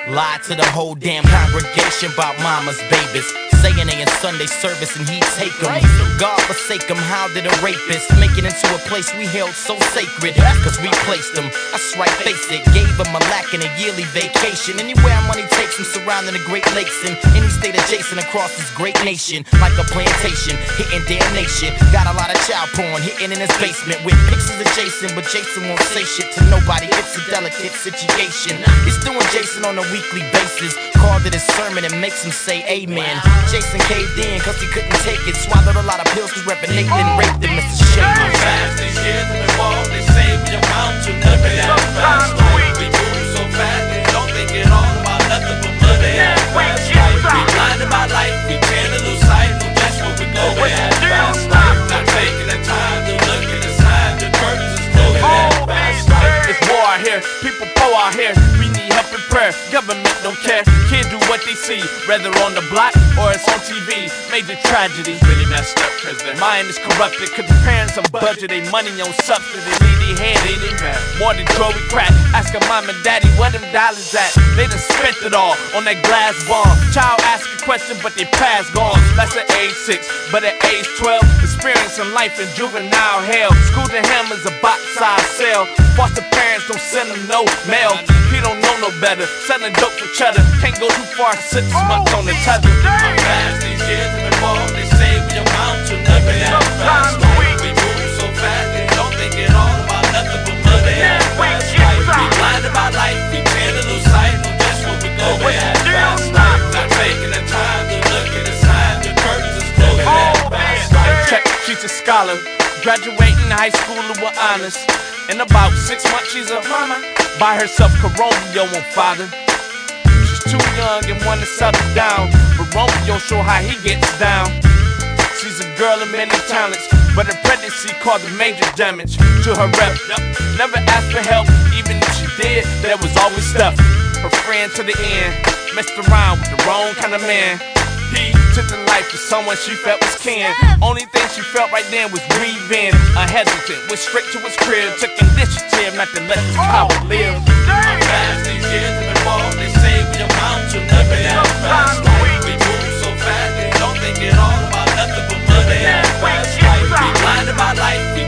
Lied to the whole damn congregation about mama's babies, saying they in Sunday service and he'd take them. God forsake them, how did a rapist make it into a place we held so sacred? Cause we placed them, that's right, face it. Gave them a lack in a yearly vacation. Anywhere our money takes them, surrounding the Great Lakes and any state adjacent across this great nation. Like a plantation, hitting damnation. Got a lot of child porn hitting in his basement with pictures of Jason, but Jason won't say shit to nobody. It's a delicate situation. He's doing Jason on a weekly basis. Called it his sermon and makes him say amen. Jason caved in cause he couldn't take it. Swallowed a lot of pills cause Reverend Nathan raped him. Mr. Shea. I'm fast these years in the wall. They say we amount to nothing. I'm fast life. We move so fast they don't think it all about nothing but money. I'm fast life. We blind in my life. We tend to lose sight. No, that's what we go with. Fast life. Not taking the time to look at the sign. The curtains is closing. Fast life. It's war out here. People poor out here. We need help and prayer. Government don't care. Kids do what they see, whether on the block or it's on TV. Major tragedy. Really messed up cause their Mind is corrupted cause the parents on budget. They money on substance. They leave their head in it. More than Joey crack. Asking mom and daddy where them dollars at. They done spent it all on that glass bomb. Child ask a question but they past gone. That's at age 6, but at age 12 experiencing life in juvenile hell. School to him is a box-size cell. Foster parents don't send him no mail. He don't know no better. Selling dope for cheddar. Can't go too far, 6 months on the tether. I'm fast these years in the wall. They say we amount to nothing. I'm fast life. We move so fast they don't think it all about nothing but money. I'm fast life. We blind in my life. We tend to lose sight. No, that's what we go with. Fast life. Not taking the time to look at the sign. The curtains is closing. Fast life. Check, she's a scholar. Graduating high school with honors. In about 6 months she's a mama. By herself, Romeo won't father. She's too young and wanna settle down, but Romeo show how he gets down. She's a girl of many talents, but her pregnancy caused major damage to her rep. Never asked for help, even if she did, there was always stuff. Her friend to the end, messed around with the wrong kind of man. He took the life of someone she felt was kin. Only thing she felt right then was revenge. Hesitant, went straight to his crib, took initiative not to let this power live. I'm fast these years in the wall. They say we amount to nothing. I'm fast life. We move so fast they don't think it all about nothing but money. I'm fast life. We blind in my life.